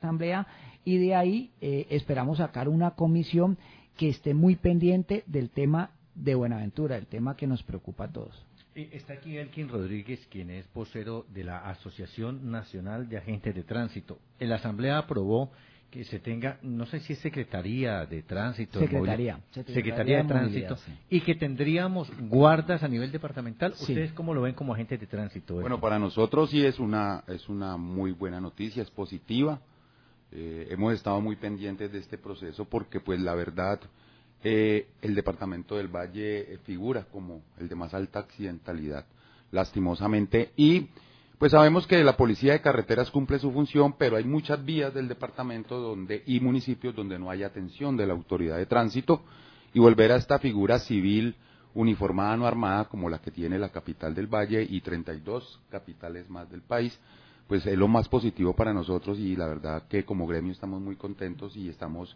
asamblea, y de ahí esperamos sacar una comisión que esté muy pendiente del tema de Buenaventura, el tema que nos preocupa a todos. Está aquí Elkin Rodríguez, quien es vocero de la Asociación Nacional de Agentes de Tránsito. La Asamblea aprobó que se tenga, no sé si es Secretaría de Tránsito, Secretaría de Tránsito, sí. Y que tendríamos guardas a nivel departamental. Sí. ¿Ustedes cómo lo ven como agentes de tránsito? Bueno, para nosotros sí es una muy buena noticia, es positiva. Hemos estado muy pendientes de este proceso porque, pues, la verdad, el departamento del Valle figura como el de más alta accidentalidad, lastimosamente, y pues sabemos que la policía de carreteras cumple su función, pero hay muchas vías del departamento y municipios donde no hay atención de la autoridad de tránsito, y volver a esta figura civil uniformada, no armada, como la que tiene la capital del Valle y 32 capitales más del país, pues es lo más positivo para nosotros, y la verdad que como gremio estamos muy contentos y estamos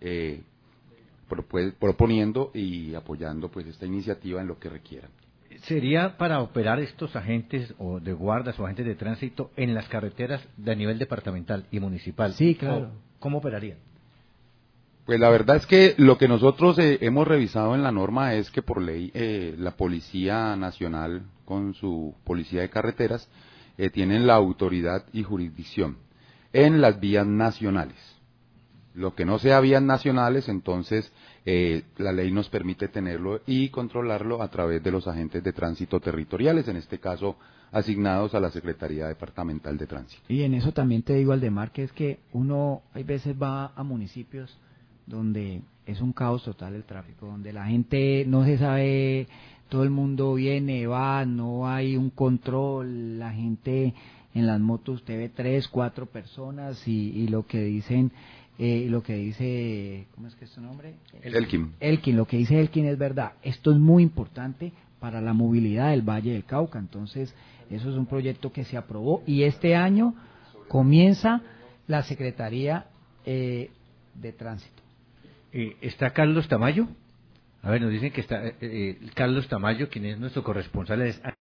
proponiendo y apoyando pues esta iniciativa en lo que requieran. ¿Sería para operar estos agentes o de guardas o agentes de tránsito en las carreteras de nivel departamental y municipal? Sí, claro. ¿Cómo operarían? Pues la verdad es que lo que nosotros hemos revisado en la norma es que por ley la Policía Nacional con su Policía de Carreteras tienen la autoridad y jurisdicción en las vías nacionales. Lo que no sea vías nacionales, entonces la ley nos permite tenerlo y controlarlo a través de los agentes de tránsito territoriales, en este caso asignados a la Secretaría Departamental de Tránsito. Y en eso también te digo, Aldemar, que es que uno hay veces va a municipios donde es un caos total el tráfico, donde la gente no se sabe, todo el mundo viene, va, no hay un control, la gente en las motos, usted ve 3, 4 personas y lo que dicen... lo que dice, ¿cómo es que es su nombre? Elkin, lo que dice Elkin es verdad. Esto es muy importante para la movilidad del Valle del Cauca. Entonces, eso es un proyecto que se aprobó y este año comienza la Secretaría de Tránsito. ¿Está Carlos Tamayo? A ver, nos dicen que está Carlos Tamayo, quien es nuestro corresponsal.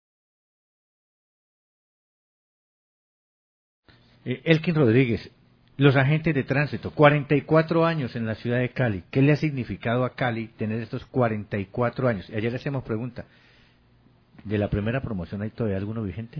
Elkin Rodríguez. Los agentes de tránsito, 44 años en la ciudad de Cali. ¿Qué le ha significado a Cali tener estos 44 años? Ayer le hacemos pregunta. ¿De la primera promoción hay todavía alguno vigente?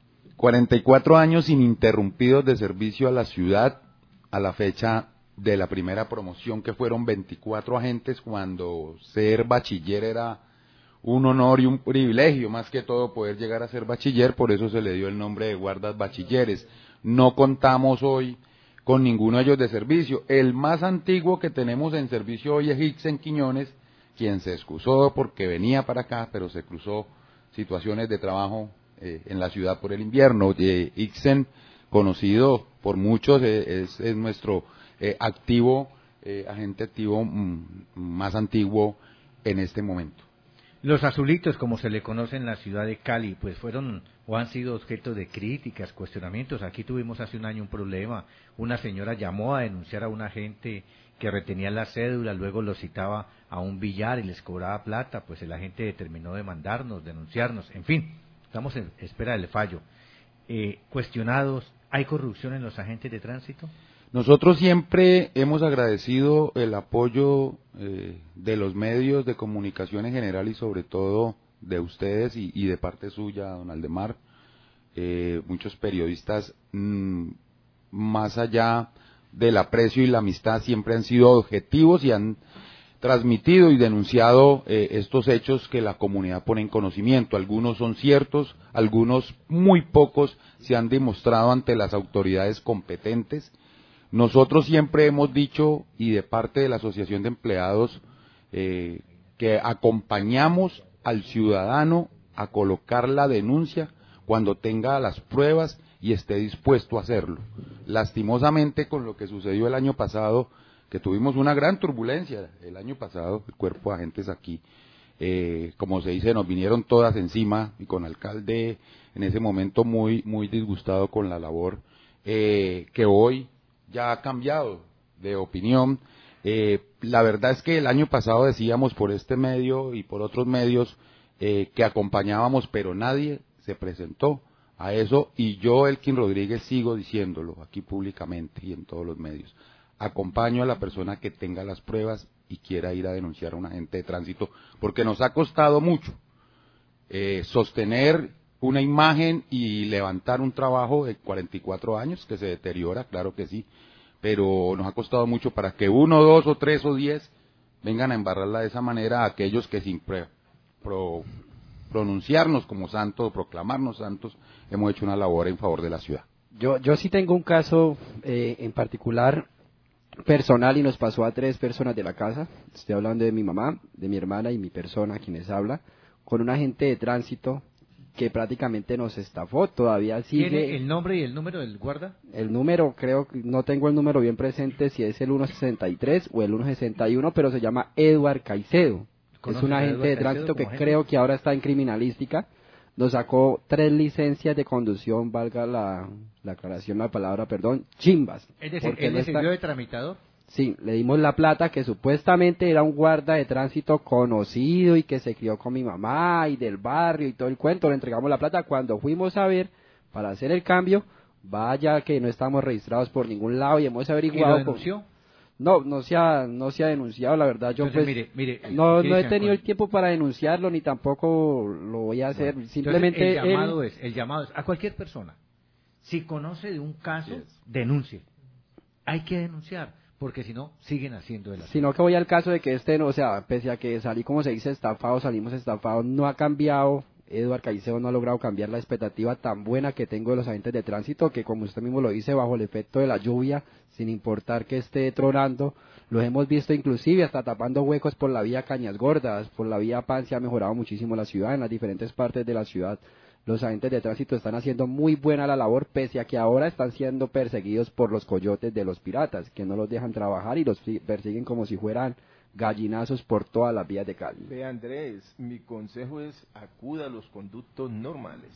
44 años ininterrumpidos de servicio a la ciudad a la fecha de la primera promoción, que fueron 24 agentes, cuando ser bachiller era un honor y un privilegio, más que todo poder llegar a ser bachiller, por eso se le dio el nombre de guardas bachilleres. No contamos hoy con ninguno de ellos de servicio. El más antiguo que tenemos en servicio hoy es Ixen Quiñones, quien se excusó porque venía para acá, pero se cruzó situaciones de trabajo en la ciudad por el invierno. Ixen, conocido por muchos, es nuestro agente activo más antiguo en este momento. Los azulitos, como se le conoce en la ciudad de Cali, pues fueron o han sido objeto de críticas, cuestionamientos. Aquí tuvimos hace un año un problema. Una señora llamó a denunciar a un agente que retenía la cédula, luego lo citaba a un billar y les cobraba plata. Pues el agente determinó demandarnos, denunciarnos. En fin, estamos en espera del fallo. Cuestionados, ¿hay corrupción en los agentes de tránsito? Nosotros siempre hemos agradecido el apoyo de los medios de comunicación en general y sobre todo de ustedes y de parte suya, don Aldemar. Muchos periodistas, más allá del aprecio y la amistad, siempre han sido objetivos y han transmitido y denunciado estos hechos que la comunidad pone en conocimiento. Algunos son ciertos, algunos muy pocos se han demostrado ante las autoridades competentes. Nosotros siempre hemos dicho, y de parte de la Asociación de Empleados, que acompañamos al ciudadano a colocar la denuncia cuando tenga las pruebas y esté dispuesto a hacerlo. Lastimosamente, con lo que sucedió el año pasado, que tuvimos una gran turbulencia el año pasado, el cuerpo de agentes aquí, como se dice, nos vinieron todas encima, y con alcalde en ese momento muy disgustado con la labor, que hoy ya ha cambiado de opinión. La verdad es que el año pasado decíamos por este medio y por otros medios que acompañábamos, pero nadie se presentó a eso, y yo, Elkin Rodríguez, sigo diciéndolo aquí públicamente y en todos los medios. Acompaño a la persona que tenga las pruebas y quiera ir a denunciar a un agente de tránsito, porque nos ha costado mucho sostener una imagen y levantar un trabajo de 44 años que se deteriora, claro que sí, pero nos ha costado mucho para que 1, 2 o 3 o 10 vengan a embarrarla de esa manera a aquellos que sin pronunciarnos como santos o proclamarnos santos hemos hecho una labor en favor de la ciudad. Yo sí tengo un caso en particular personal y nos pasó a 3 personas de la casa. Estoy hablando de mi mamá, de mi hermana y mi persona, quienes habla, con un agente de tránsito que prácticamente nos estafó, todavía sigue. ¿Tiene el nombre y el número del guarda? El número, creo que no tengo el número bien presente, si es el 163 o el 161, pero se llama Edward Caicedo. Es un agente de tránsito que creo que ahora está en criminalística. Nos sacó 3 licencias de conducción, valga la aclaración, la palabra, perdón, chimbas. Es decir, ¿él le sirvió de tramitador? Sí, le dimos la plata, que supuestamente era un guarda de tránsito conocido y que se crió con mi mamá y del barrio y todo el cuento. Le entregamos la plata. Cuando fuimos a ver para hacer el cambio, vaya que no estamos registrados por ningún lado y hemos averiguado. ¿Y lo denunció? No se ha denunciado, la verdad. Yo entonces, pues no he tenido el tiempo para denunciarlo ni tampoco lo voy a hacer. Bueno, simplemente el llamado es a cualquier persona. Si conoce de un caso, denuncie. Hay que denunciar. Porque si no, siguen haciendo el asunto. Sino que voy al caso de que o sea, pese a que salí, como se dice, salimos estafados, no ha cambiado, Eduard Caicedo no ha logrado cambiar la expectativa tan buena que tengo de los agentes de tránsito, que como usted mismo lo dice, bajo el efecto de la lluvia, sin importar que esté tronando, los hemos visto inclusive hasta tapando huecos por la vía Cañas Gordas, por la vía Pan. Se ha mejorado muchísimo la ciudad, en las diferentes partes de la ciudad. Los agentes de tránsito están haciendo muy buena la labor, pese a que ahora están siendo perseguidos por los coyotes de los piratas, que no los dejan trabajar y los persiguen como si fueran gallinazos por todas las vías de Cali. Ve, Andrés, mi consejo es acuda a los conductos normales.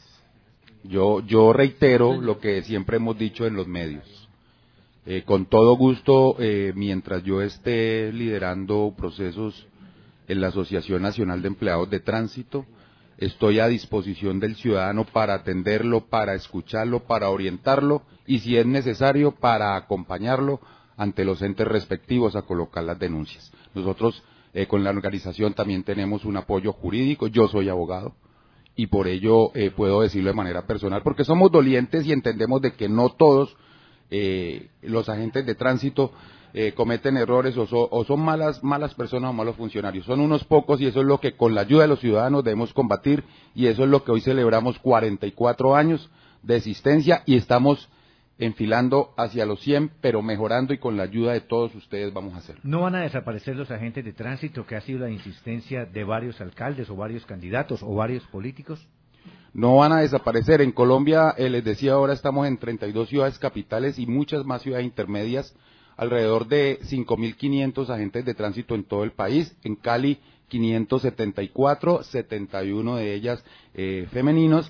Yo reitero lo que siempre hemos dicho en los medios. Con todo gusto, mientras yo esté liderando procesos en la Asociación Nacional de Empleados de Tránsito, estoy a disposición del ciudadano para atenderlo, para escucharlo, para orientarlo y si es necesario para acompañarlo ante los entes respectivos a colocar las denuncias. Nosotros con la organización también tenemos un apoyo jurídico, yo soy abogado y por ello puedo decirlo de manera personal porque somos dolientes y entendemos de que no todos los agentes de tránsito cometen errores o son malas personas o malos funcionarios. Son unos pocos y eso es lo que con la ayuda de los ciudadanos debemos combatir y eso es lo que hoy celebramos 44 años de existencia y estamos enfilando hacia los 100, pero mejorando y con la ayuda de todos ustedes vamos a hacerlo. ¿No van a desaparecer los agentes de tránsito que ha sido la insistencia de varios alcaldes o varios candidatos o varios políticos? No van a desaparecer. En Colombia, les decía ahora, estamos en 32 ciudades capitales y muchas más ciudades intermedias, alrededor de 5.500 agentes de tránsito en todo el país. En Cali, 574, 71 de ellas femeninos.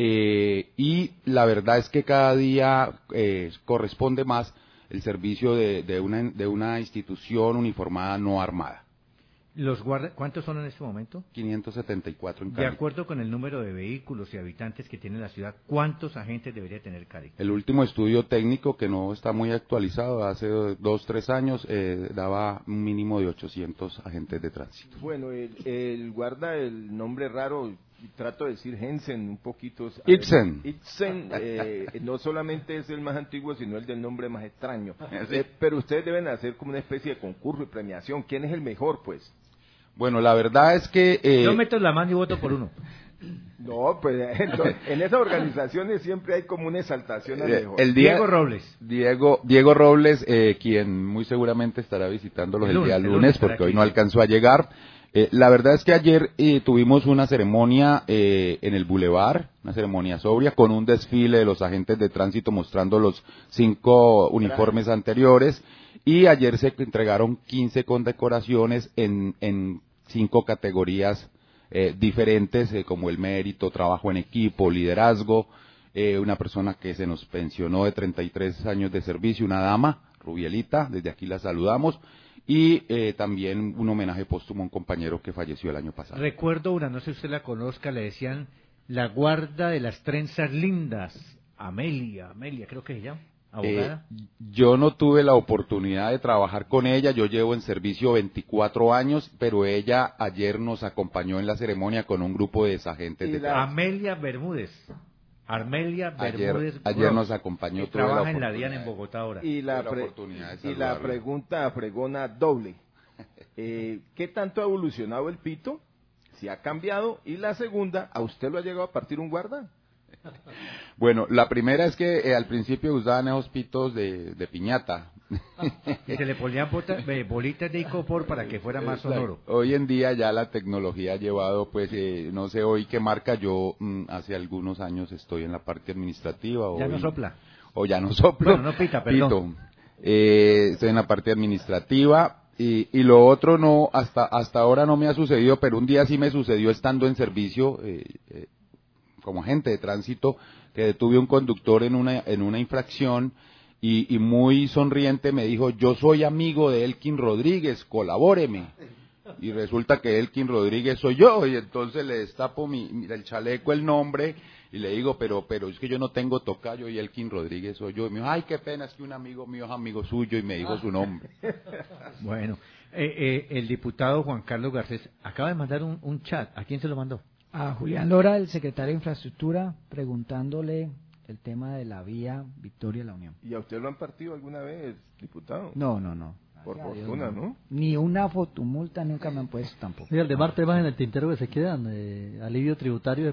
Y la verdad es que cada día corresponde más el servicio de una institución uniformada no armada. ¿Cuántos son en este momento? 574 en Cali. De acuerdo con el número de vehículos y habitantes que tiene la ciudad, ¿cuántos agentes debería tener Cali? El último estudio técnico, que no está muy actualizado, hace 2-3 años, daba un mínimo de 800 agentes de tránsito. Bueno, el guarda el nombre raro, trato de decir Jensen un poquito. Ibsen. Ibsen no solamente es el más antiguo, sino el del nombre más extraño. Pero ustedes deben hacer como una especie de concurso y premiación. ¿Quién es el mejor, pues? Bueno, la verdad es que... Yo meto la mano y voto por uno. No, pues entonces, en esas organizaciones siempre hay como una exaltación al mejor. Diego Robles. Diego Robles, quien muy seguramente estará visitándolos el día lunes, porque hoy no alcanzó a llegar. La verdad es que ayer tuvimos una ceremonia en el Boulevard, una ceremonia sobria, con un desfile de los agentes de tránsito mostrando los 5 uniformes anteriores, y ayer se entregaron 15 condecoraciones en 5 categorías diferentes, como el mérito, trabajo en equipo, liderazgo, una persona que se nos pensionó de 33 años de servicio, una dama, Rubielita, desde aquí la saludamos, y también un homenaje póstumo a un compañero que falleció el año pasado. Recuerdo una, no sé si usted la conozca, le decían La guarda de las trenzas lindas, Amelia, creo que se llama, abogada. Yo no tuve la oportunidad de trabajar con ella, yo llevo en servicio 24 años, pero ella ayer nos acompañó en la ceremonia con un grupo de agentes de tránsito. Amelia Bermúdez. Ayer nos acompañó. Que trabaja en la DIAN en Bogotá ahora. Y la pregunta fregona doble. ¿Qué tanto ha evolucionado el pito? Si ha cambiado. Y la segunda, ¿a usted lo ha llegado a partir un guarda? Bueno, la primera es que al principio usaban esos pitos de piñata. Y se le ponían bolitas de icopor para que fuera más sonoro. Hoy en día ya la tecnología ha llevado, pues, no sé hoy qué marca, yo hace algunos años estoy en la parte administrativa. ¿Ya no sopla? O ya no soplo. Bueno, no pita, perdón. Estoy en la parte administrativa. Y lo otro no, hasta ahora no me ha sucedido, pero un día sí me sucedió estando en servicio como agente de tránsito, que detuve un conductor en una infracción y muy sonriente me dijo: yo soy amigo de Elkin Rodríguez, colabóreme. Y resulta que Elkin Rodríguez soy yo, y entonces le destapo el chaleco, el nombre, y le digo, pero es que yo no tengo tocayo y Elkin Rodríguez soy yo. Y me dijo: ay, qué pena, es que un amigo mío es amigo suyo, y me dijo su nombre. Bueno, el diputado Juan Carlos Garcés acaba de mandar un chat. ¿A quién se lo mandó? A Julián Lora, el secretario de Infraestructura, preguntándole el tema de la vía Victoria La Unión. ¿Y a usted lo han partido alguna vez, diputado? No. Por fortuna, ¿no? Ni una fotomulta nunca me han puesto tampoco. Mira, el de Marte más en el tintero que se quedan, alivio tributario